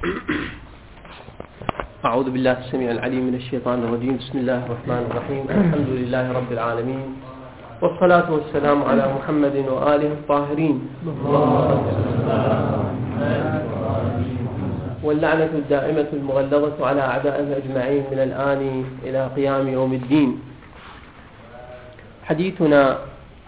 أعوذ بالله السميع العليم من الشيطان الرجيم. بسم الله الرحمن الرحيم. الحمد لله رب العالمين، والصلاة والسلام على محمد وآله الطاهرين، واللعنة الدائمة المغلظة على أعدائهم أجمعين من الآن إلى قيام يوم الدين. حديثنا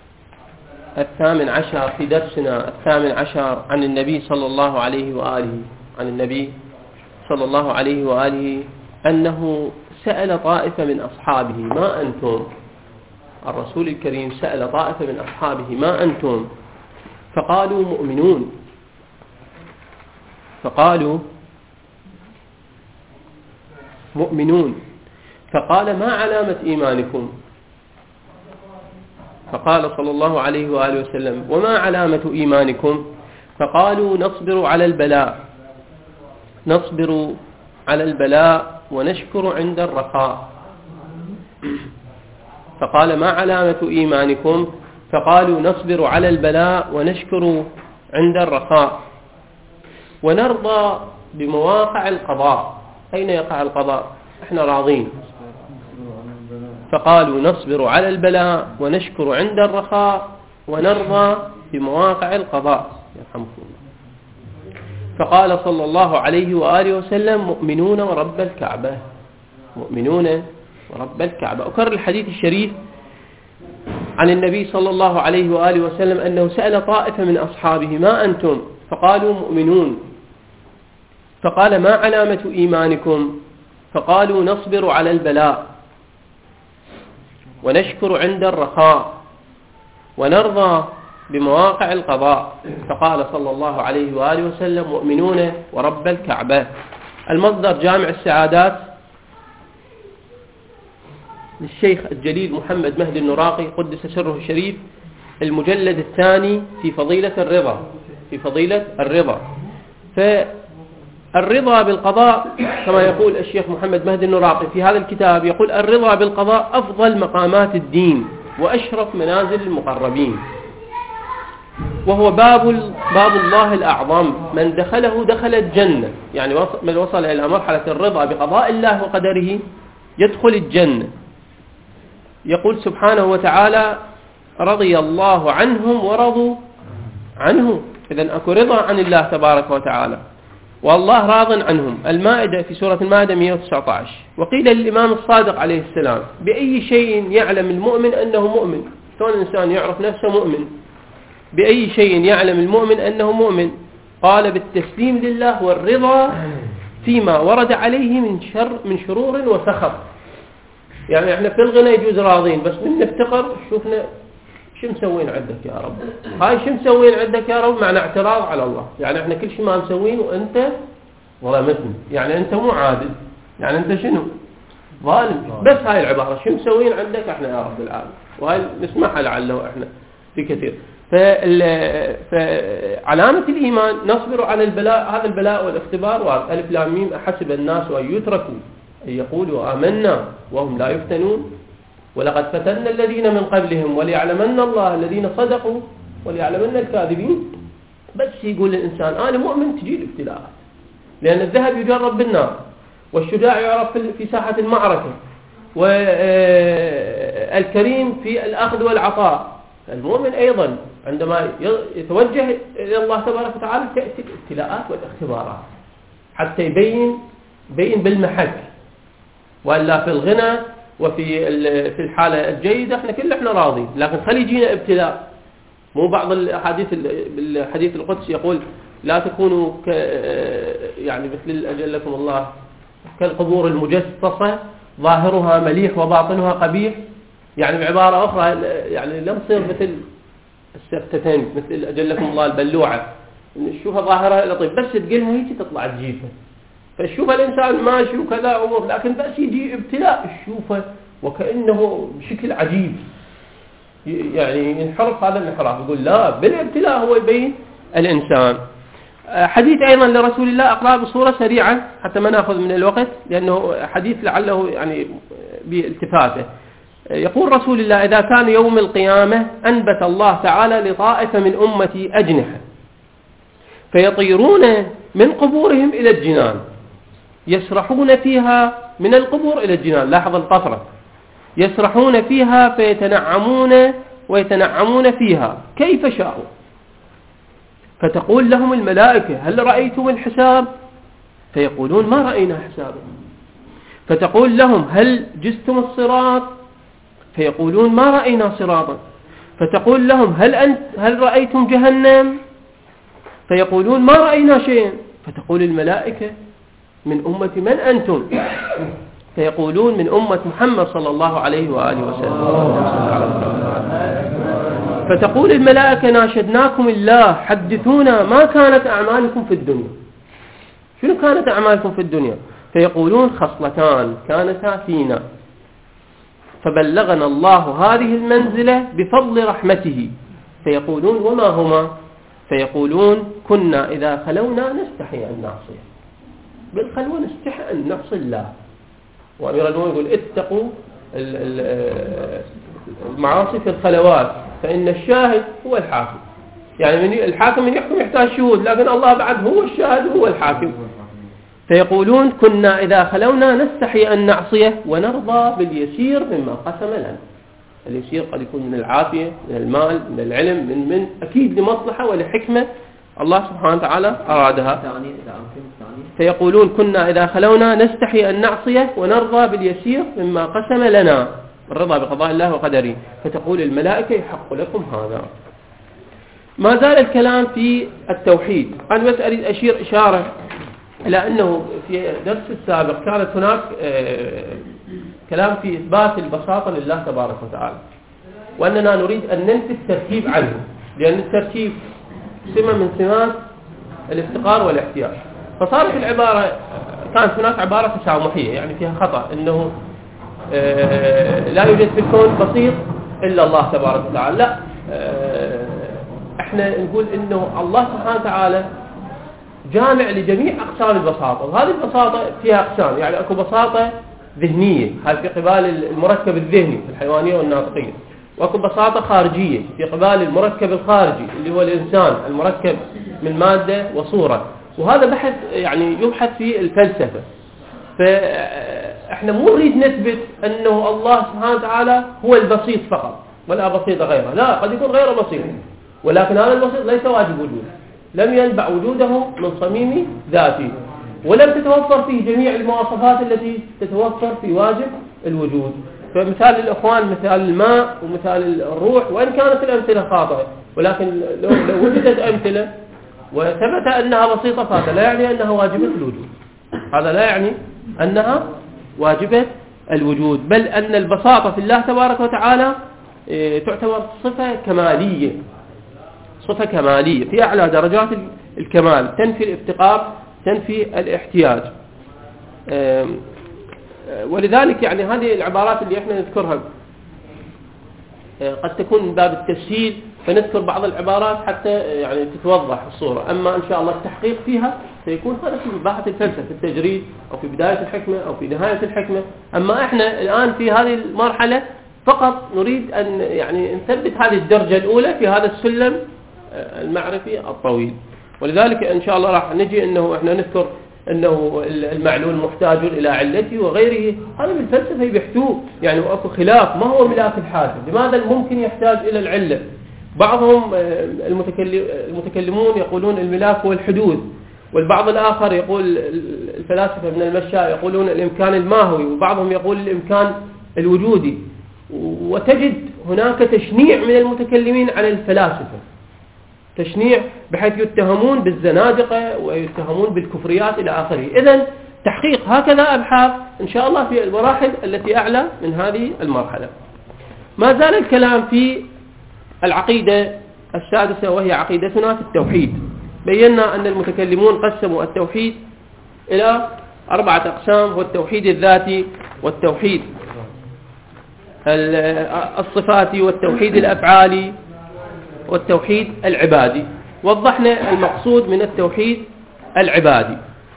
18 في درسنا 18 عن النبي صلى الله عليه وآله، عن النبي صلى الله عليه وآله أنه سأل طائفة من أصحابه: ما أنتم؟ الرسول الكريم سأل طائفة من أصحابه: ما أنتم؟ فقالوا: مؤمنون. فقالوا: مؤمنون. فقال: ما علامة إيمانكم؟ فقال صلى الله عليه وآله وسلم: وما علامة إيمانكم؟ فقالوا: نصبر على البلاء، نصبر على البلاء ونشكر عند الرخاء. فقال: ما علامة إيمانكم؟ فقالوا: نصبر على البلاء ونشكر عند الرخاء ونرضى بمواقع القضاء. أين يقع القضاء؟ احنا راضين. فقالوا: نصبر على البلاء ونشكر عند الرخاء ونرضى بمواقع القضاء. يرحمكم الله. فقال صلى الله عليه وآله وسلم: مؤمنون ورب الكعبة، مؤمنون ورب الكعبة. أكرر الحديث الشريف عن النبي صلى الله عليه وآله وسلم أنه سأل طائفة من أصحابه: ما أنتم؟ فقالوا: مؤمنون. فقال: ما علامة إيمانكم؟ فقالوا: نصبر على البلاء ونشكر عند الرخاء ونرضى بمواقع القضاء. فقال صلى الله عليه وآله وسلم: مؤمنون ورب الكعبة. المصدر جامع السعادات للشيخ الجليل محمد مهدي النراقي قدس سره الشريف، المجلد الثاني في فضيلة الرضا، في فضيلة الرضا. فالرضا بالقضاء كما يقول الشيخ محمد مهدي النراقي في هذا الكتاب، يقول: الرضا بالقضاء أفضل مقامات الدين وأشرف منازل المقربين، وهو باب الله الأعظم، من دخله دخل الجنة. يعني من وصل إلى مرحلة الرضا بقضاء الله وقدره يدخل الجنة. يقول سبحانه وتعالى: رضي الله عنهم ورضوا عنه. إذن أكو رضا عن الله تبارك وتعالى والله راض عنهم. المائدة، في سورة المائدة 119. وقيل للإمام الصادق عليه السلام: بأي شيء يعلم المؤمن أنه مؤمن؟ شلون الإنسان يعرف نفسه مؤمن؟ بأي شيء يعلم المؤمن أنه مؤمن؟ قال: بالتسليم لله والرضا فيما ورد عليه من شرور وسخط. يعني احنا في الغنى يجوز راضين، بس من نفتقر شوفنا شو مسوين عندك يا رب، هاي شو مسوين عندك يا رب، معنى اعتراض على الله. يعني احنا كل شيء ما مسوين وانت ظلمتني، يعني انت مو عادل، يعني انت شنو؟ ظالم. بس هاي العبارة شو مسوين عندك احنا يا رب العالمين، وهاي نسمعها لعله احنا في كثير. فعلامة الإيمان نصبر على البلاء. هذا البلاء والاختبار. ألف لام ميم: أحسب الناس أن يتركوا أن يقولوا آمنا وهم لا يفتنون ولقد فتنا الذين من قبلهم وليعلمن الله الذين صدقوا وليعلمن الكاذبين. بس يقول الإنسان أنا مؤمن تجي الابتلاءات، لأن الذهب يجرب بالنار، والشجاع يعرف في ساحة المعركة، والكريم في الأخذ والعطاء. المؤمن أيضا عندما يتوجه إلى الله تبارك وتعالى تأتي الابتلاءات والاختبارات حتى يبين بالمحك. وإلا في الغنى وفي الحالة الجيدة احنا راضين، لكن خلي يجينا ابتلاء. مو بعض الحديث بالحديث القدسي يقول: لا تكونوا يعني مثل أجلكم الله كالقبور المجسسة ظاهرها مليح وباطنها قبيح. يعني بعبارة أخرى يعني لا نصير مثل السرتتين، مثل أجلكم الله البلوعة، نشوفها ظاهرها لطيف، بس تقلها هيك تطلع تجيفة. فشوف الإنسان ماشي وكذا أمور، لكن بس يجي ابتلاء تشوفه وكأنه بشكل عجيب، يعني ينحرف هذا الانحراف. يقول لا، بالابتلاء هو يبين الإنسان. حديث أيضا لرسول الله أقرأ بصورة سريعة حتى ما نأخذ من الوقت، لأنه حديث لعله يعني بالتفاته. يقول رسول الله: إذا كان يوم القيامة أنبت الله تعالى لطائفة من أمتي أجنحة فيطيرون من قبورهم إلى الجنان، يسرحون فيها من القبور إلى الجنان. لاحظ الطفرة، يسرحون فيها ويتنعمون فيها كيف شاءوا. فتقول لهم الملائكة هل رأيتم الحساب؟ فيقولون ما رأينا حسابا. فتقول لهم هل جزتم الصراط؟ فيقولون ما رأينا صراطا. فتقول لهم هل رأيتم جهنم؟ فيقولون ما رأينا شيئا. فتقول الملائكة من أمة من أنتم؟ فيقولون من أمة محمد صلى الله عليه وآله وسلم. فتقول الملائكة ناشدناكم الله حدثونا ما كانت أعمالكم في الدنيا. شنو كانت أعمالكم في الدنيا؟ فيقولون خصلتان كانتا فينا فبلغنا الله هذه المنزلة بفضل رحمته. فيقولون وما هما؟ فيقولون كنا إذا خلونا نستحي أن نعصيه. بالخلوة نستحي أن نعصي الله. وأمير المؤمنين يقول اتقوا المعاصي في الخلوات فإن الشاهد هو الحاكم. يعني الحاكم من يحكم يحتاج شهود، لكن الله بعد هو الشاهد هو الحاكم. فيقولون كنا إذا خلونا نستحي أن نعصيه ونرضى باليسير مما قسم لنا. اليسير قد يكون من العافية، من المال، من العلم، من أكيد لمصلحة ولحكمة الله سبحانه وتعالى أرادها. فيقولون كنا إذا خلونا نستحي أن نعصيه ونرضى باليسير مما قسم لنا، الرضا بقضاء الله وقدره. فتقول الملائكة يحق لكم هذا. ما زال الكلام في التوحيد. أنا بس أريد أشير إشارة إلى أنه في درس السابق كانت هناك كلام في إثبات البساطة لله تبارك وتعالى، وأننا نريد أن ننفي التركيب عنه، لأن التركيب سمة من سمات الافتقار والاحتياج. فصارت العبارة، كانت هناك عبارة تسامحية يعني فيها خطأ، أنه لا يوجد في الكون بسيط إلا الله تبارك وتعالى. لا، احنا نقول انه الله سبحانه وتعالى جامع لجميع اقسام البساطه، وهذه البساطه فيها اقسام. يعني اكو بساطه ذهنيه، هذه في قبال المركب الذهني في الحيوانيه والناطقيه، واكو بساطه خارجيه في قبال المركب الخارجي اللي هو الانسان المركب من ماده وصوره. وهذا بحث يعني يبحث في الفلسفه. فاحنا مو نريد نثبت انه الله سبحانه وتعالى هو البسيط فقط ولا بسيط غيره، لا، قد يكون غير بسيط، ولكن هذا البسيط ليس واجب وجود، لم ينبع وجوده من صميم ذاته، ولم تتوفر فيه جميع المواصفات التي تتوفر في واجب الوجود. فمثال الإخوان مثال الماء ومثال الروح، وإن كانت الأمثلة خاطئة، ولكن لو وجدت أمثلة وثبت أنها بسيطة فهذا لا يعني أنها واجبة الوجود، هذا لا يعني أنها واجبة الوجود، بل أن البساطة في الله تبارك وتعالى تعتبر صفة كمالية، صفة كمالية في أعلى درجات الكمال، تنفي الافتقار، تنفي الاحتياج. ولذلك يعني هذه العبارات اللي احنا نذكرها قد تكون من باب التسهيل، فنذكر بعض العبارات حتى يعني تتوضح الصورة. أما إن شاء الله التحقيق فيها سيكون هذا في باحة الفلسفة، في التجريد أو في بداية الحكمة أو في نهاية الحكمة. أما احنا الآن في هذه المرحلة فقط نريد أن يعني نثبت هذه الدرجة الأولى في هذا السلم المعرفي الطويل. ولذلك إن شاء الله راح نجي أنه إحنا نذكر أنه المعلول محتاج إلى علته وغيره، هذا بالفلسفة يبحثوه، يعني أكو خلاف ما هو ملاك الحادث، لماذا الممكن يحتاج إلى العلة. بعضهم المتكلمون يقولون الملاك هو الحدوث، والبعض الآخر يقول الفلاسفة من المشاة يقولون الإمكان الماهوي، وبعضهم يقول الإمكان الوجودي. وتجد هناك تشنيع من المتكلمين على الفلاسفة، تشنيع بحيث يتهمون بالزنادقة ويتهمون بالكفريات إلى آخره. إذن تحقيق هكذا أبحاث إن شاء الله في المراحل التي أعلى من هذه المرحلة. ما زال الكلام في العقيدة السادسة وهي عقيدتنا في التوحيد. بينا أن المتكلمون قسموا التوحيد إلى 4 أقسام، هو التوحيد الذاتي والتوحيد الصفاتي والتوحيد الأفعالي والتوحيد العبادي. وضحنا المقصود من التوحيد العبادي.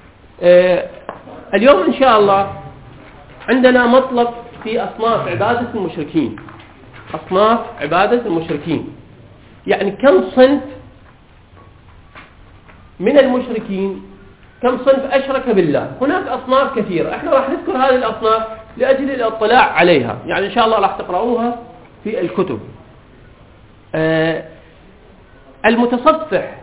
اليوم إن شاء الله عندنا مطلب في أصناف عبادة المشركين، أصناف عبادة المشركين، يعني كم صنف من المشركين كم صنف أشرك بالله. هناك أصناف كثيرة، احنا راح نذكر هذه الأصناف لأجل الاطلاع عليها، يعني إن شاء الله راح تقرؤوها في الكتب. المتصفح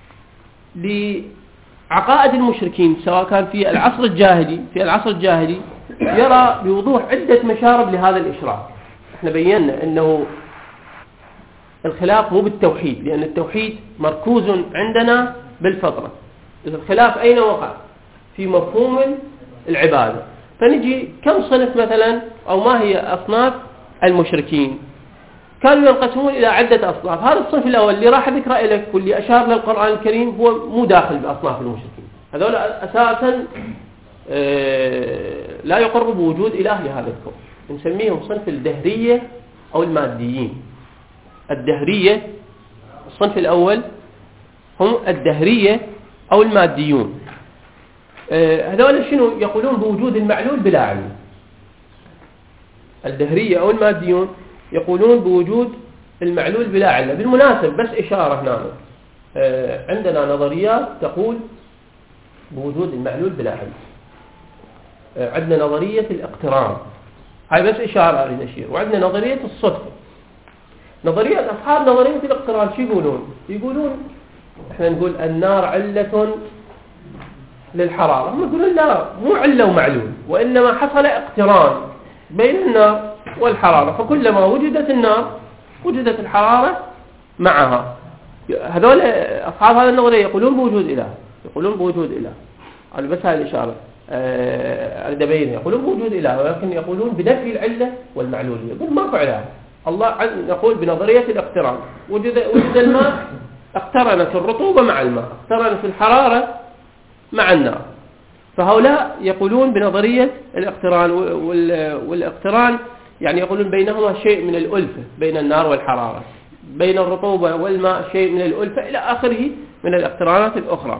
لعقائد المشركين سواء كان في العصر الجاهلي يرى بوضوح عدة مشارب لهذا الإشراك. احنا بينا أنه الخلاف مو بالتوحيد، لأن التوحيد مركوز عندنا بالفطرة. الخلاف أين وقع؟ في مفهوم العبادة. فنجي كم صنف مثلا، أو ما هي أصناف المشركين؟ كانوا ينقسمون إلى عدة أصناف. هذا الصنف الأول اللي راح أذكره لك واللي أشار للقرآن الكريم هو مو داخل بأصناف المشركين. هذول أساسا لا يقر بوجود إله لهذا الكون. نسميهم صنف الدهرية أو الماديين. الدهرية الصنف الأول هم الدهرية أو الماديون. هذول شنو؟ يقولون بوجود المعلول بلا علم. الدهرية أو الماديون يقولون بوجود المعلول بلا علة. بالمناسبة بس إشارة هنا، عندنا نظريات تقول بوجود المعلول بلا علة. عندنا نظرية الاقتران، هاي بس إشارة لنشير. وعندنا نظرية الصدفة. نظرية أصحاب نظرية الاقتران شو يقولون احنا نقول النار علة للحرارة، هم يقولون لا، مو علة ومعلول، وإنما حصل اقتران بين النار والحرارة، فكلما وجدت النار وجدت الحرارة معها. هذول أصحاب هذه النظرية يقولون بوجود إله. أنا بس هاي الإشارة أريد أبينها. يقولون بوجود إله، ولكن يقولون بنفي العلة والمعلولية. يقول ماكو إله. الله نقول بنظرية الاقتران، وجد الماء، اقترنت الرطوبة مع الماء، اقترنت الحرارة مع النار. فهؤلاء يقولون بنظرية الاقتران، والاقتران يعني يقولون بينهما شيء من الألفة، بين النار والحرارة، بين الرطوبة والماء شيء من الألفة إلى آخره من الاقترانات الأخرى.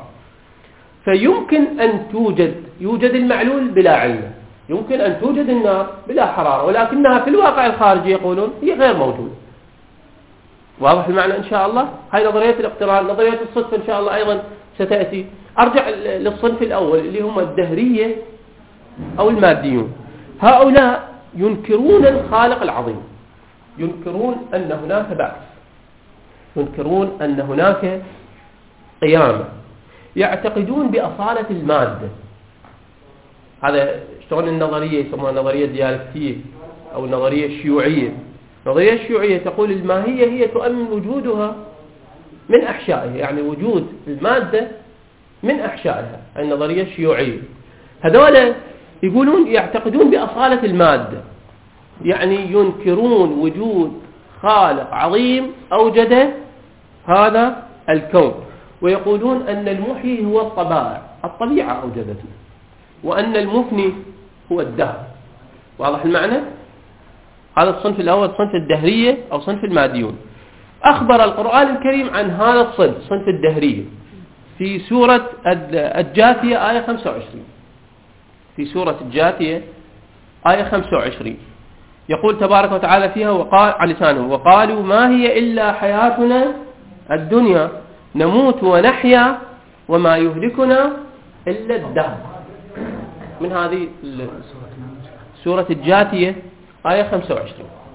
فيمكن أن يوجد المعلول بلا علة، يمكن أن توجد النار بلا حرارة، ولكنها في الواقع الخارجي يقولون هي غير موجودة. واضح المعنى إن شاء الله؟ هاي نظرية الاقتران. نظرية الصدفة إن شاء الله أيضا ستأتي. أرجع للصنف الأول اللي هم الدهرية أو الماديون. هؤلاء ينكرون الخالق العظيم، ينكرون أن هناك بعث، ينكرون أن هناك قيامة، يعتقدون بأصالة المادة. هذا شلون النظرية يسمونها النظرية الديالكتية أو النظرية الشيوعية. النظرية الشيوعية تقول الماهية هي تؤمن وجودها من أحشائها، يعني وجود المادة من أحشائها. النظرية الشيوعية هذول يقولون يعتقدون بأصالة المادة، يعني ينكرون وجود خالق عظيم أوجد هذا الكون، ويقولون أن المحيي هو الطبيعة أوجدته، وأن المفني هو الدهر. واضح المعنى؟ هذا الصنف الأول صنف الدهرية أو صنف الماديون. أخبر القرآن الكريم عن هذا الصنف، صنف الدهرية، في سورة الجاثية آية 25. في سورة الجاثية آية 25 يقول تبارك وتعالى فيها وقال على لسانه: وقالوا ما هي إلا حياتنا الدنيا نموت ونحيا وما يهلكنا إلا الدهر. من هذه سورة الجاثية آية 25.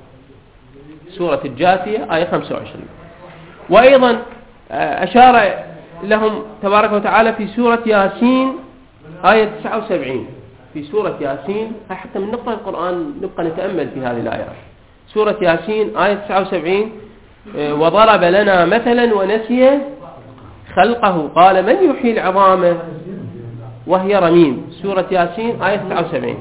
سورة الجاثية آية 25. وأيضا أشار لهم تبارك وتعالى في سورة ياسين آية 79. في سورة ياسين حتى من نقطة القرآن نبقى نتأمل في هذه الآيات. سورة ياسين آية 79: وضرب لنا مثلا ونسي خلقه قال من يحيي العظام وهي رميم. سورة ياسين آية 79.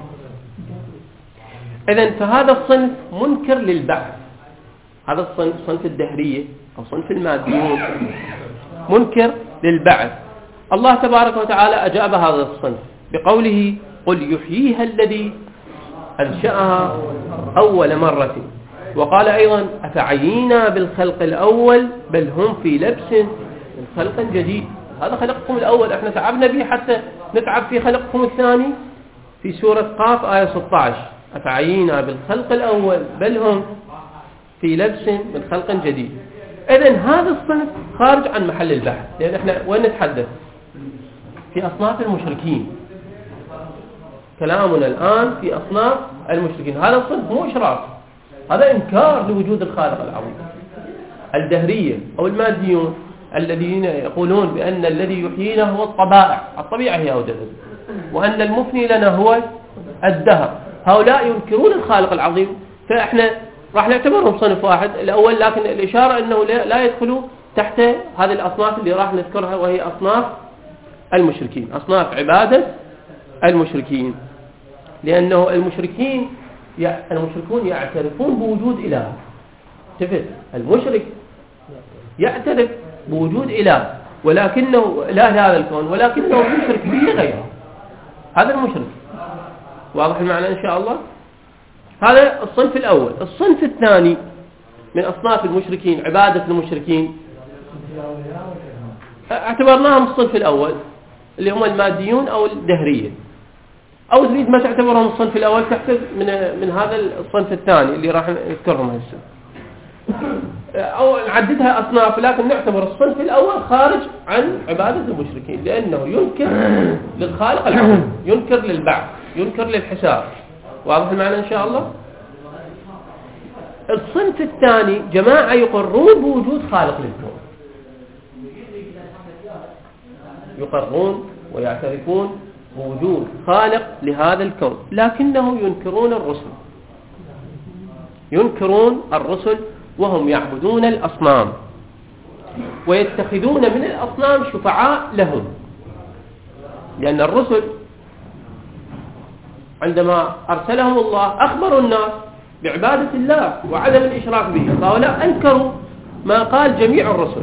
إذن فهذا الصنف منكر للبعث. هذا الصنف صنف الدهرية أو صنف الماديون منكر للبعث. الله تبارك وتعالى أجاب هذا الصنف بقوله: قل يحييها الذي أنشأها أول مرة. وقال أيضا: أفعينا بالخلق الأول بل هم في لبس من خلق جديد. هذا خلقكم الأول، احنا تعبنا به حتى نتعب في خلقكم الثاني. في سورة قاف آية 16: أفعينا بالخلق الأول بل هم في لبس من خلق جديد. إذن هذا الصنف خارج عن محل البحث، لأن احنا وين نتحدث؟ في أصناف المشركين. كلامنا الآن في أصناف المشركين. هذا الصنف مو إشراك، هذا إنكار لوجود الخالق العظيم. الدهرية أو الماديون الذين يقولون بأن الذي يحيينا هو الطبيعة هي أوجدت، وأن المفني لنا هو الدهر، هؤلاء ينكرون الخالق العظيم. فإحنا راح نعتبرهم صنف واحد الأول، لكن الإشارة أنه لا يدخلوا تحت هذه الأصناف اللي راح نذكرها، وهي أصناف المشركين، أصناف عبادة المشركين. لأنه المشركون يعترفون بوجود إله. شفت، المشرك يعترف بوجود إله، ولكنه إله هذا الكون، ولكنه يشرك به غيره. هذا المشرك. واضح المعنى إن شاء الله؟ هذا الصنف الأول. الصنف الثاني من أصناف المشركين، عبادة المشركين، اعتبرناهم الصنف الأول اللي هم الماديون أو الدهرية، أو تريد ما تعتبرهم الصنف الأول تحسب من هذا الصنف الثاني اللي راح نذكرهم هسه، أو نعددها أصناف، لكن نعتبر الصنف الأول خارج عن عبادة المشركين، لأنه ينكر للخالق العظيم، ينكر للبعث، ينكر للحساب. واضح المعنى إن شاء الله؟ الصنف الثاني جماعة يقرون بوجود خالق للكون، يقرون ويعترفون بوجود خالق لهذا الكون، لكنهم ينكرون الرسل، ينكرون الرسل، وهم يعبدون الأصنام ويتخذون من الأصنام شفعاء لهم. لأن الرسل عندما أرسلهم الله أخبروا الناس بعبادة الله وعدم الإشراك به، فهؤلاء أنكروا ما قال جميع الرسل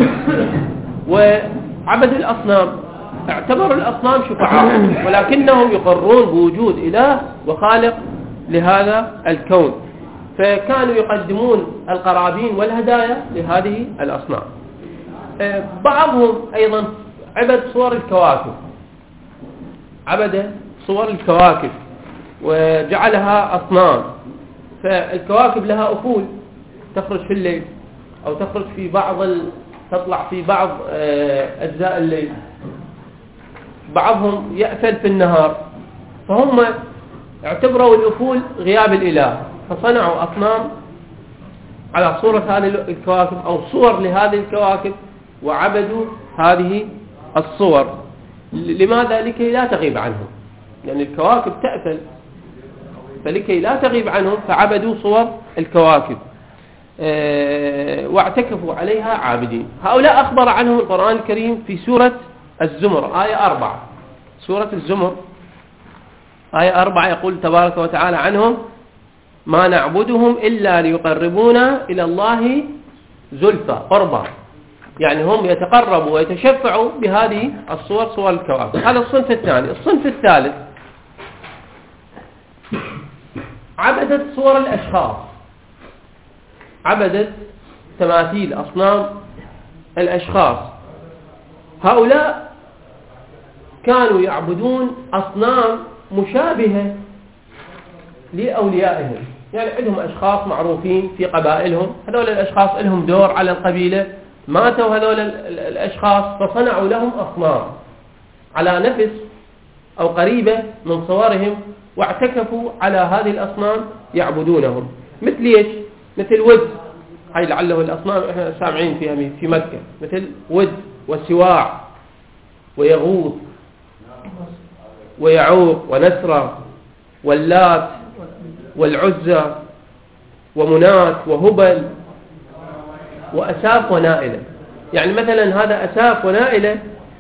وعبدوا الأصنام، اعتبروا الأصنام شفعاء، ولكنهم يقرون بوجود إله وخالق لهذا الكون، فكانوا يقدمون القرابين والهدايا لهذه الأصنام. بعضهم أيضا عبد صور الكواكب، عبد صور الكواكب وجعلها أصنام. فالكواكب لها أفول تخرج في الليل، أو تخرج في تطلع في بعض أجزاء الليل، بعضهم يأفل في النهار، فهم اعتبروا الأفول غياب الإله، فصنعوا أصنام على صورة هذه الكواكب أو صور لهذه الكواكب، وعبدوا هذه الصور. لماذا؟ لكي لا تغيب عنهم، لأن الكواكب تأفل، فلكي لا تغيب عنهم فعبدوا صور الكواكب واعتكفوا عليها عابدين. هؤلاء أخبر عنهم القرآن الكريم في سورة الزمر آية 4. سورة الزمر آية 4 يقول تبارك وتعالى عنهم: ما نعبدهم إلا ليقربونا إلى الله زلفى، قربا، يعني هم يتقربوا ويتشفعوا بهذه الصور، صور الكواكب. هذا الصنف الثاني. الصنف الثالث عبدت صور الأشخاص، عبدت تماثيل، أصنام الأشخاص. هؤلاء كانوا يعبدون أصنام مشابهة لأوليائهم، يعني عندهم أشخاص معروفين في قبائلهم، هذول الأشخاص لهم دور على القبيلة، ماتوا هذول الأشخاص فصنعوا لهم أصنام على نفس أو قريبة من صورهم، واعتكفوا على هذه الأصنام يعبدونهم. مثل ايش؟ مثل ود، هاي لعله الأصنام احنا سامعين فيها في مكة، مثل ود وسواع ويغوث ويعوق ونسرة واللات والعزى ومنات وهبل وأساف ونائلة. يعني مثلا هذا أساف ونائلة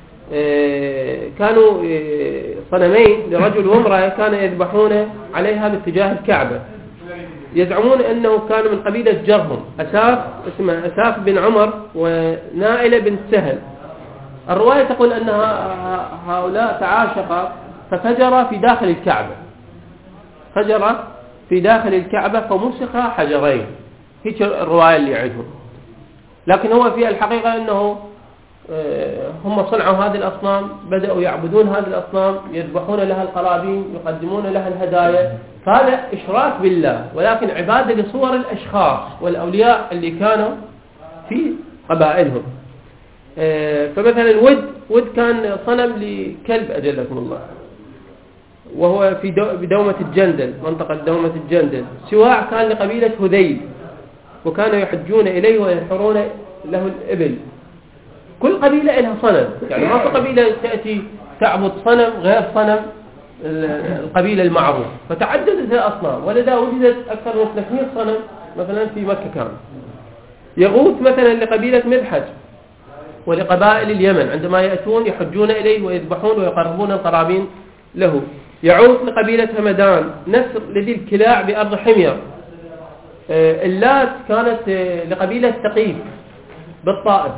كانوا صنمين لرجل وامرأة كانوا يذبحون عليها باتجاه الكعبة، يزعمون أنه كانوا من قبيلة جرهم، أساف اسمه أساف بن عمر ونائلة بن سهل. الرواية تقول أن هؤلاء تعاشقا ففجر في داخل الكعبة، فجر في داخل الكعبة فمسخ حجرين، هيك الرواية اللي عندهم. لكن هو في الحقيقة أنه هم صنعوا هذه الأصنام، بدأوا يعبدون هذه الأصنام، يذبحون لها القرابين، يقدمون لها الهدايا، فهذا إشراك بالله، ولكن عبادة لصور الأشخاص والأولياء اللي كانوا في قبائلهم. فمثلا ود ود كان صنم لكلب أجلكم الله، وهو في بدومة الجندل، منطقة دومة الجندل. سواع كان لقبيلة هذيل، وكانوا يحجون إليه وينحرون له الإبل. كل قبيلة لها صنم، يعني ما في قبيلة تأتي تعبد صنم غير صنم القبيلة المعروف، فتعددت الأصنام، ولذا وجدت أكثر من 300 صنم مثلا في مكة. كان يغوث مثلا لقبيلة مذحج ولقبائل اليمن عندما يأتون يحجون إليه ويذبحون ويقربون القرابين له. يعوث لقبيلة همدان، نسر لذي الكلاع بأرض حمير. اللات كانت لقبيلة ثقيف بالطائف.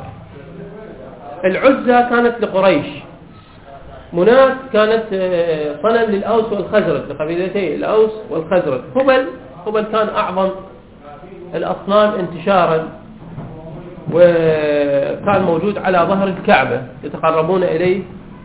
العزى كانت لقريش. منات كانت صنم للأوس والخزرج، لقبيلتي الأوس والخزرج. هبل كان أعظم الأصنام انتشارا، وكان موجود على ظهر الكعبة يتقربون إليه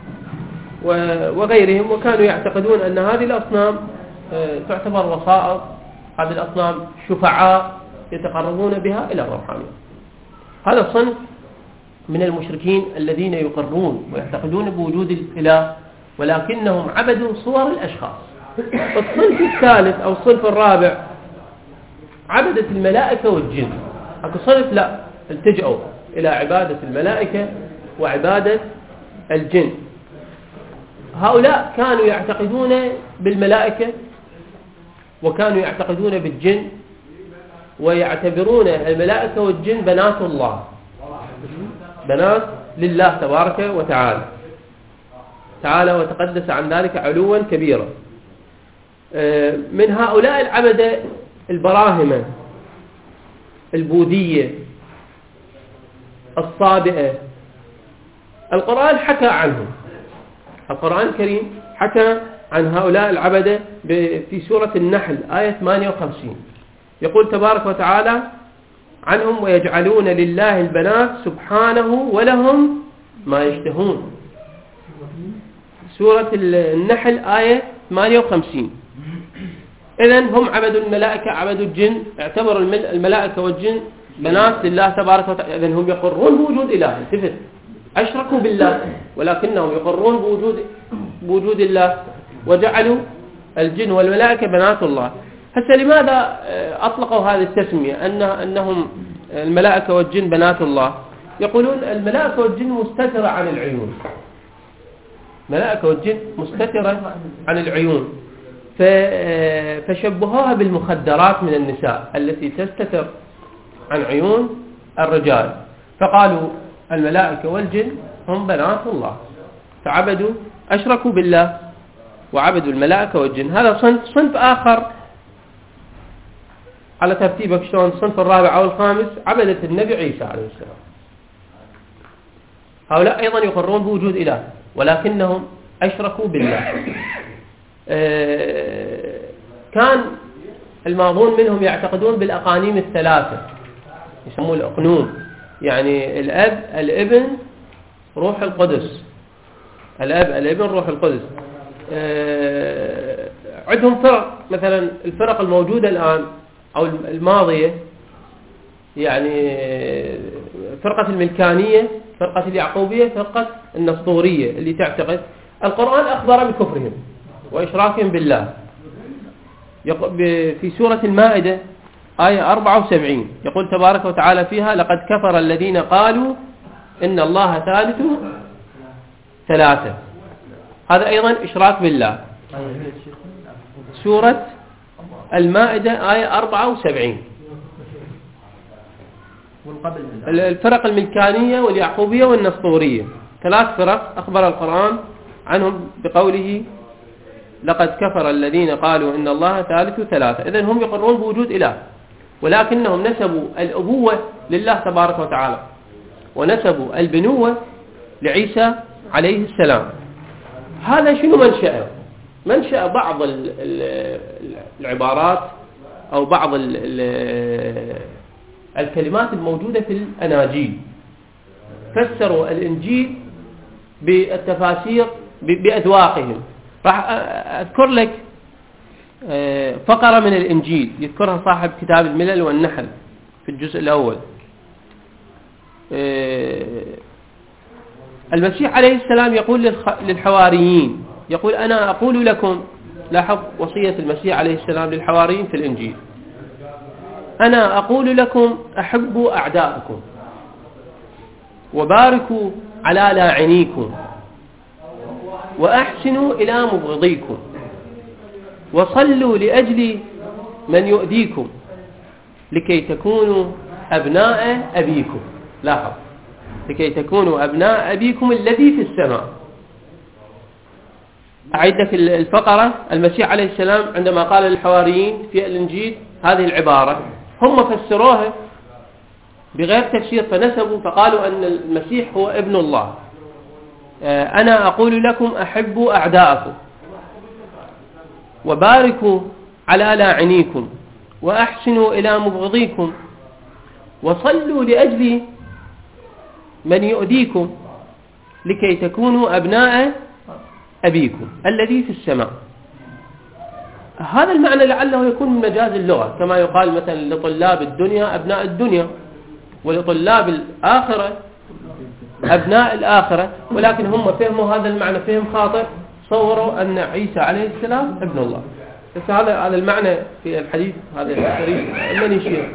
وغيرهم، وكانوا يعتقدون أن هذه الأصنام تعتبر وسائط، هذه الأصنام شفعاء يتقربون بها إلى الروحانية. هذا صنف من المشركين الذين يقرون ويعتقدون بوجود الإله، ولكنهم عبدوا صور الأشخاص. الصنف الثالث أو الصنف الرابع عبدة الملائكة والجن. أكو صنف لا، التجأوا إلى عبادة الملائكة وعبادة الجن. هؤلاء كانوا يعتقدون بالملائكة وكانوا يعتقدون بالجن، ويعتبرون الملائكة والجن بنات الله، بنات لله تبارك وتعالى، تعالى وتقدس عن ذلك علوا كبيرا. من هؤلاء العبدة البراهمة، البوذية، الصابئة. القرآن حكى عنهم، القرآن الكريم حكى عن هؤلاء العبدة في سورة النحل آية 58. يقول تبارك وتعالى عنهم: ويجعلون لله البنات سبحانه ولهم ما يشتهون. سورة النحل آية 58. إذن هم عبدوا الملائكة، عبدوا الجن، اعتبروا الملائكة والجن بنات لله تبارك وتعالى. إذن هم يقرون بوجود إله، انتبه، أشركوا بالله ولكنهم يقرون بوجود الله، وجعلوا الجن والملائكة بنات الله. هسه لماذا أطلقوا هذه التسمية أنهم الملائكة والجن بنات الله؟ يقولون الملائكة والجن مستترة عن العيون، ملائكة والجن مستترة عن العيون، فشبهوها بالمخدرات من النساء التي تستتر عن عيون الرجال، فقالوا الملائكة والجن هم بنات الله، فعبدوا، أشركوا بالله وعبدوا الملائكة والجن. هذا صنف آخر على ترتيبك شلون. الصنف الرابع أو الخامس عبدة النبي عيسى عليه السلام. هؤلاء أيضا يقرون بوجود إله ولكنهم أشركوا بالله. كان الماضون منهم يعتقدون بالأقانيم الثلاثة، يسموه الأقنوم، يعني الأب، الابن، روح القدس. الأب، الابن، روح القدس. عندهم فرق، مثلا الفرق الموجودة الآن أو الماضية، يعني فرقة الملكانية، فرقة اليعقوبية، فرقة النسطورية، اللي تعتقد القرآن أخبر بكفرهم وإشراكهم بالله. في سورة المائدة آية 74 يقول تبارك وتعالى فيها: لقد كفر الذين قالوا إن الله ثالث ثلاثة. هذا أيضا إشراك بالله. سورة المائدة آية 74. الفرق الملكانية واليعقوبية والنسطورية، ثلاث فرق أخبر القرآن عنهم بقوله: لقد كفر الذين قالوا إن الله ثالث ثلاثة. إذن هم يقرون بوجود إله، ولكنهم نسبوا الأبوة لله تبارك وتعالى، ونسبوا البنوة لعيسى عليه السلام. هذا شنو منشأه؟ منشأ بعض العبارات أو بعض الكلمات الموجودة في الأناجيل. فسروا الإنجيل بالتفاسير بأذواقهم. راح أذكر لك فقرة من الإنجيل يذكرها صاحب كتاب الملل والنحل في الجزء الأول. المسيح عليه السلام يقول للحواريين، يقول أنا أقول لكم، لاحظ وصية المسيح عليه السلام للحواريين في الإنجيل، أنا أقول لكم أحبوا أعداءكم وباركوا على لاعنيكم وأحسنوا إلى مبغضيكم وصلوا لأجل من يؤذيكم لكي تكونوا أبناء أبيكم. لاحظ، لكي تكونوا أبناء أبيكم الذي في السماء. أعيد لك الفقرة. المسيح عليه السلام عندما قال للحواريين في الإنجيل هذه العبارة، هم فسروها بغير تفسير، فنسبوا فقالوا أن المسيح هو ابن الله. أنا أقول لكم أحبوا أعداءكم وباركوا على لاعنيكم وأحسنوا إلى مبغضيكم وصلوا لأجل من يؤذيكم لكي تكونوا أبناء أبيكم الذي في السماء. هذا المعنى لعله يكون من مجاز اللغة، كما يقال مثلا لطلاب الدنيا أبناء الدنيا ولطلاب الآخرة أبناء الآخرة، ولكن هم فهموا هذا المعنى فهم خاطئ، صوروا أن عيسى عليه السلام ابن الله. بس هذا المعنى في الحديث هذا الشريف من يشير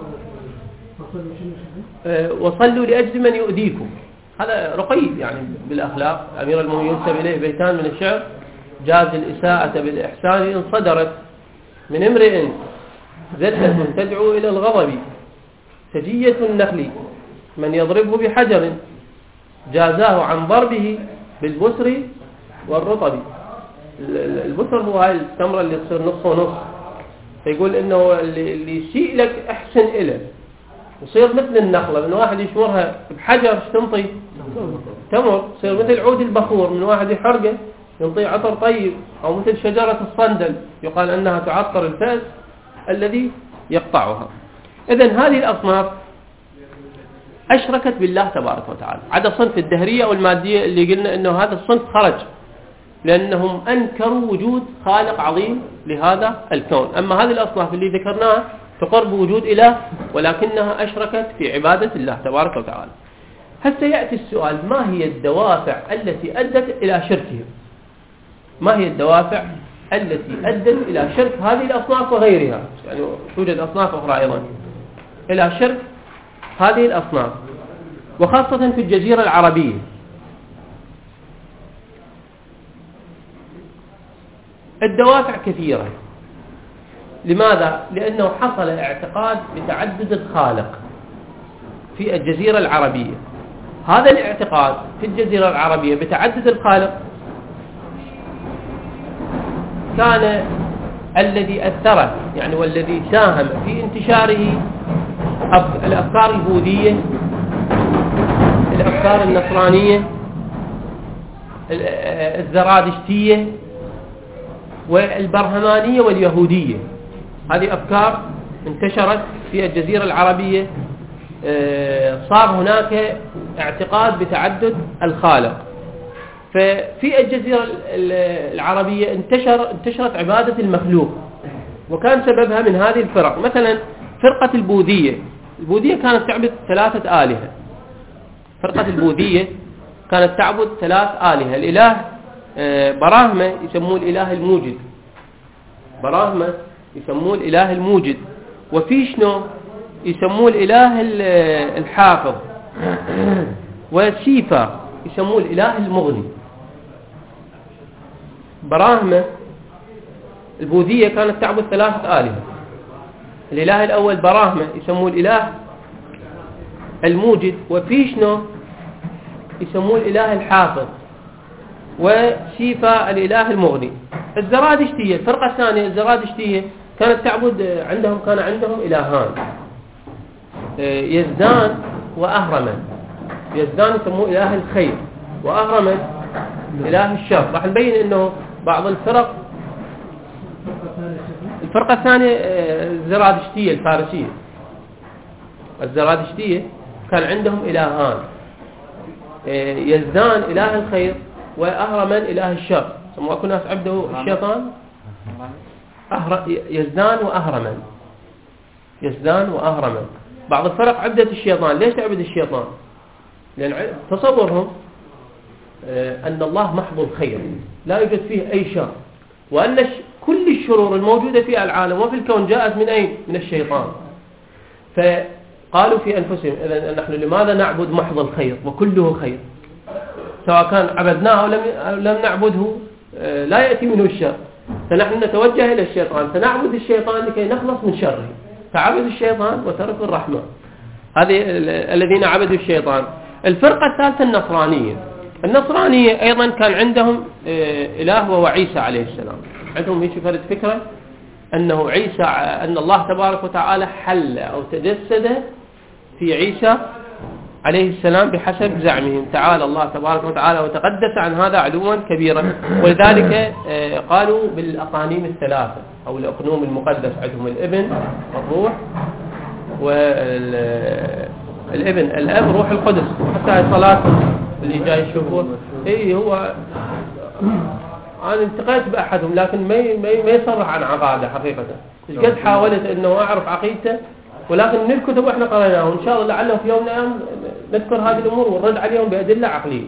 وصلوا لأجل من يؤذيكم. هذا رقي يعني بالأخلاق. أمير المؤمنين ينسب إليه بيتان من الشعر: جاز الإساءة بالإحسان إن صدرت من امرئ زلة تدعو إلى الغضب، سجية النخل من يضربه بحجر جازاه عن ضربه بالبسر والرطب. البسر هو هاي التمرة اللي تصير نص ونص، فيقول إنه اللي يسيء لك أحسن إله، وصير مثل النخلة، من واحد يشمرها بحجر تنطي تمر، تصير مثل عود البخور، من واحد يحرقه ينطي عطر طيب، أو مثل شجرة الصندل يقال أنها تعطر الفأس الذي يقطعها. إذن هذه الأصناف أشركت بالله تبارك وتعالى، عدا صنف الدهرية والمادية اللي قلنا أنه هذا الصنف خرج لأنهم أنكروا وجود خالق عظيم لهذا الكون. أما هذه الأصناف اللي ذكرناها تقر بوجود إله، ولكنها أشركت في عبادة الله تبارك وتعالى. هسه يأتي السؤال: ما هي الدوافع التي أدت إلى شركهم؟ ما هي الدوافع التي أدت إلى شرك هذه الأصناف وغيرها؟ يعني توجد أصناف أخرى أيضا إلى شرك هذه الأصناف، وخاصة في الجزيرة العربية. الدوافع كثيرة. لماذا؟ لأنه حصل اعتقاد بتعدد الخالق في الجزيرة العربية. هذا الاعتقاد في الجزيرة العربية بتعدد الخالق كان الذي أثر يعني والذي ساهم في انتشاره الأفكار البوذية، الأفكار النصرانية، الزرادشتية والبرهمانية واليهودية. هذه أفكار انتشرت في الجزيرة العربية. صار هناك اعتقاد بتعدد الخالق. ففي الجزيرة العربية انتشرت عبادة المخلوق، وكان سببها من هذه الفرق. مثلا فرقة البوذية كانت تعبد 3 آلهة. فرقة البوذية كانت تعبد 3 آلهة. الإله براهمة يسموه الإله الموجد، براهمة يسموه الإله الموجد، وفيشنو يسموه الإله الحافظ، وشيفا يسموه الإله المغني. براهمة البوذية كانت تعبد 3 آلهة. الإله الأول براهمة يسموه الإله الموجد، وفيشنو يسموه الإله الحافظ، وشيفا الإله المغني. الزرادشتية الفرقة الثانية الزرادشتية كانت تعبد كان عندهم إلهان، يزدان وأهرمن. يزدان يسموه إله الخير، وأهرمن إله الشر. راح نبين إنه بعض الفرقة الثانية الزرادشتية الفارسية. الزرادشتية كان عندهم إلهان، يزدان إله الخير وأهرمن إله الشر. سموا ناس عبدوا الشيطان يزدان وأهرمن. بعض الفرق عبدت الشيطان. ليش تعبد الشيطان؟ لأن تصورهم أن الله محض الخير لا يوجد فيه أي شر، وأن كل الشرور الموجودة في العالم وفي الكون جاءت من أين؟ من الشيطان. فقالوا في أنفسهم إذن نحن لماذا نعبد محض الخير وكله خير؟ سواء كان عبدناه أو لم نعبده لا يأتي منه الشر، فنحن نتوجه إلى الشيطان فنعبد الشيطان لكي نخلص من شره، فعبدوا الشيطان وتركوا الرحمن. هذه الذين عبدوا الشيطان. الفرقة الثالثة النصرانية أيضا كان عندهم إله وهو عيسى عليه السلام. عندهم هيك فرد فكرة أنه عيسى، أن الله تبارك وتعالى حل أو تجسد في عيسى عليه السلام بحسب زعمهم. تعالى الله تبارك وتعالى وتقدس عن هذا علوا كبيرا، ولذلك قالوا بالأقانيم الثلاثة أو الأقنوم المقدس. عندهم الابن الروح والابن الأب روح القدس. حتى صلاة اللي جاي يشوفوه هو أنا التقيت بأحدهم لكن ما يصرح عن عقائده حقيقة. قد حاولت أنه أعرف عقيدته، ولكن من الكتب احنا قرأناه، وإن شاء الله لعله في يوم من الأيام نذكر هذه الأمور ونرد عليهم بأدلة عقلية.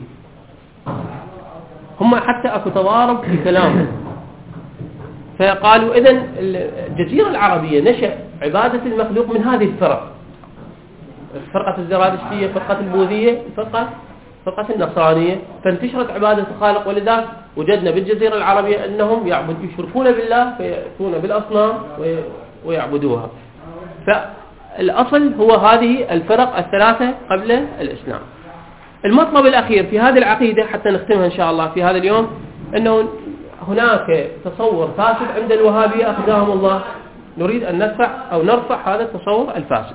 هم حتى أكو تضارب في كلامهم. فقالوا إذن الجزيرة العربية نشأ عبادة المخلوق من هذه الفرق، فرقة الزرادشتية، فرقة البوذية، فرقة النصرانية، فانتشرت عبادة الخالق. ولذا وجدنا بالجزيرة العربية أنهم يشركون بالله فيأتون بالأصنام ويعبدوها. فالأصل هو هذه الفرق الثلاثة قبل الإسلام. المطلب الأخير في هذه العقيدة حتى نختمها إن شاء الله في هذا اليوم، أنه هناك تصور فاسد عند الوهابية أخزاهم الله، نريد أن نرفع هذا التصور الفاسد.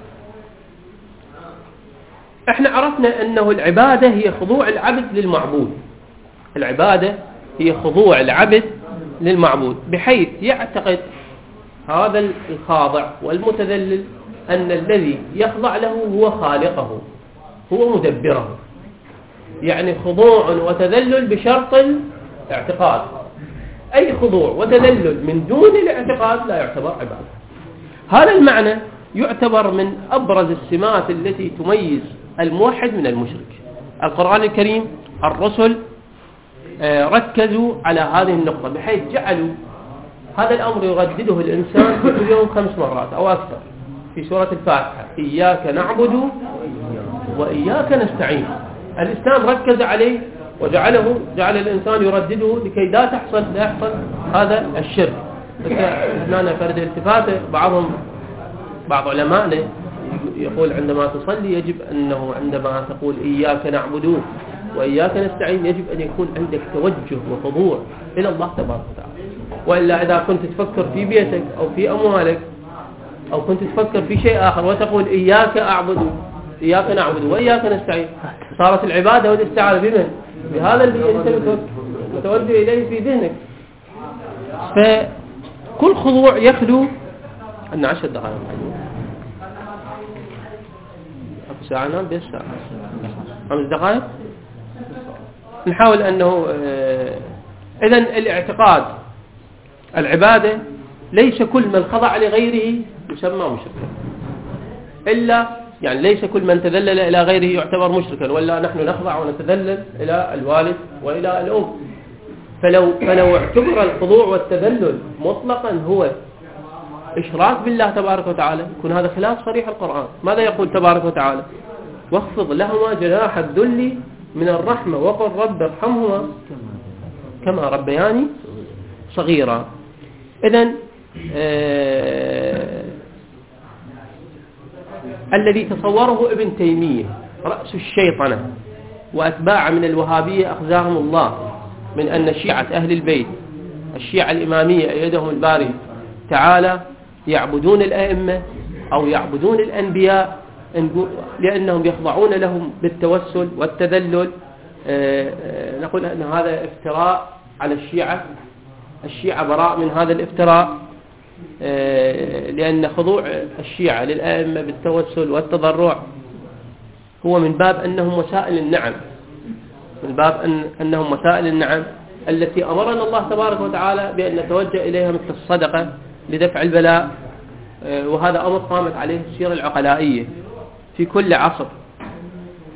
احنا عرفنا أنه العبادة هي خضوع العبد للمعبود. العبادة هي خضوع العبد للمعبود، بحيث يعتقد هذا الخاضع والمتذلل أن الذي يخضع له هو خالقه، هو مدبره. يعني خضوع وتذلل بشرط الاعتقاد. أي خضوع وتذلل من دون الاعتقاد لا يعتبر عبادة. هذا المعنى يعتبر من أبرز السمات التي تميز الموحد من المشرك. القرآن الكريم، الرسل ركزوا على هذه النقطة، بحيث جعلوا هذا الأمر يردده الإنسان في كل يوم 5 مرات أو أكثر في سورة الفاتحة: إياك نعبد وإياك نستعين. الإسلام ركز عليه وجعل الإنسان يردده لكي لا يحصل هذا الشرك. هنا فرد الالتفاتة، بعض علمائنا يقول عندما تصلي يجب أنه عندما تقول إياك نعبد وإياك نستعين يجب أن يكون عندك توجه وخضوع إلى الله تبارك وتعالى. وإلا إذا كنت تفكر في بيتك أو في أموالك أو كنت تفكر في شيء آخر وتقول إياك نعبد وإياك نستعين، صارت العبادة والاستعانة بمن؟ بهذا اللي أنت متوجه إليه في ذهنك. فكل خضوع يخلو أن 10 دقائق ساعة نام بس ساعة 5 دقائق. نحاول أنه إذن الاعتقاد العبادة ليس كل من خضع لغيره يسمى مشركا، إلا يعني ليس كل من تذلل إلى غيره يعتبر مشركا، ولا نحن نخضع ونتذلل إلى الوالد وإلى الأم. فلو اعتبر الخضوع والتذلل مطلقا هو إشراك بالله تبارك وتعالى يكون هذا خلاف صريح القرآن. ماذا يقول تبارك وتعالى؟ واخفض لهما جناح الذل من الرحمة وقل رب ارحمهما كما ربياني صغيرا. إذن الذي تصوره ابن تيمية رأس الشيطنة وأتباع من الوهابية أخزاهم الله من أن شيعة أهل البيت، الشيعة الإمامية أيدهم الباري تعالى، يعبدون الأئمة أو يعبدون الأنبياء لأنهم يخضعون لهم بالتوسل والتذلل. نقول أن هذا افتراء على الشيعة براء من هذا الافتراء، لأن خضوع الشيعة للأئمة بالتوسل والتضرع هو من باب أنهم وسائل النعم، أنهم وسائل النعم التي أمرنا الله تبارك وتعالى بأن نتوجه إليها مثل الصدقة لدفع البلاء. وهذا أمر قامت عليه السيرة العقلائية في كل عصر.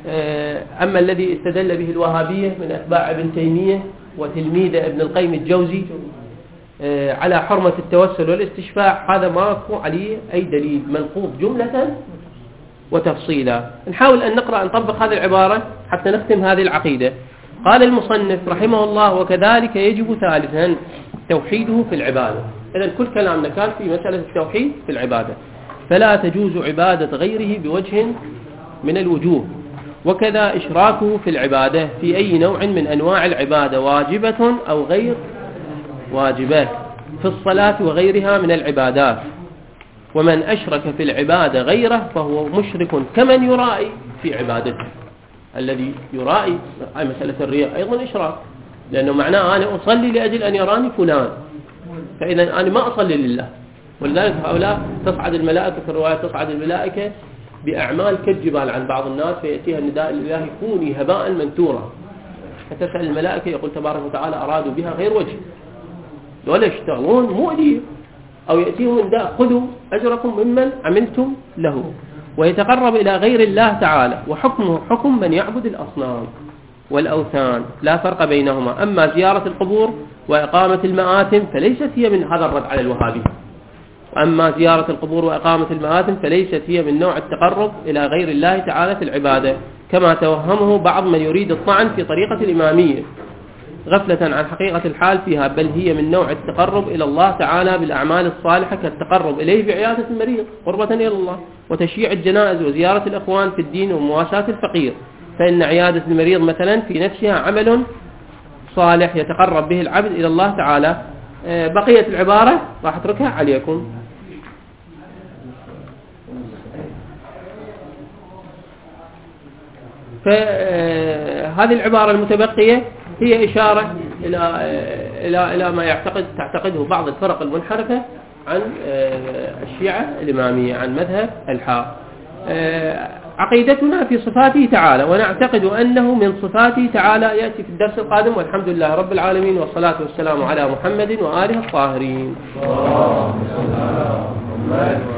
أما الذي استدل به الوهابية من أتباع ابن تيمية وتلميذ ابن القيم الجوزي على حرمة التوسل والاستشفاع، هذا ماكو عليه أي دليل ملفوظ جملة وتفصيلا. نحاول أن نقرأ نطبق هذه العبارة حتى نختم هذه العقيدة. قال المصنف رحمه الله: وكذلك يجب ثالثا توحيده في العبادة. إذن كل كلامنا كان في مسألة التوحيد في العبادة، فلا تجوز عبادة غيره بوجه من الوجوه، وكذا إشراكه في العبادة في أي نوع من أنواع العبادة، واجبة أو غير واجبة، في الصلاة وغيرها من العبادات. ومن أشرك في العبادة غيره فهو مشرك كمن يرائي في عبادته. الذي يرائي مسألة الرياء أيضا إشراك، لأنه معناه أنا أصلي لأجل أن يراني فلان، فإذا أنا ما أصلي لله. ولذلك هؤلاء تصعد الملائكة في الرواية، تصعد الملائكة بأعمال كالجبال عن بعض الناس، فيأتيها النداء الإلهي: كوني هباء منثورا. فتسأل الملائكة، يقول تبارك وتعالى: أرادوا بها غير وجه ولا يشتغلون مؤدية. أو يأتيهم النداء: خذوا أجركم ممن عملتم له. ويتقرب إلى غير الله تعالى، وحكمه حكم من يعبد الأصنام والأوثان، لا فرق بينهما. أما زيارة القبور وإقامة المآتم فليست هي من هذا الرد على الوهابي. أما زيارة القبور وإقامة المآتم فليست هي من نوع التقرب إلى غير الله تعالى في العبادة، كما توهمه بعض من يريد الطعن في طريقة الإمامية غفلة عن حقيقة الحال فيها، بل هي من نوع التقرب إلى الله تعالى بالأعمال الصالحة، كالتقرب إليه بعيادة المريض قربة إلى الله، وتشييع الجنائز، وزيارة الأخوان في الدين، ومواساة الفقير. فإن عيادة المريض مثلا في نفسها عمل صالح يتقرب به العبد إلى الله تعالى. بقية العبارة راح أتركها عليكم. فهذه العبارة المتبقية هي إشارة إلى ما تعتقده بعض الفرق المنحرفة عن الشيعة الإمامية، عن مذهب الحاء. عقيدتنا في صفاته تعالى، ونعتقد أنه من صفاته تعالى، يأتي في الدرس القادم. والحمد لله رب العالمين، والصلاة والسلام على محمد وآله الطاهرين.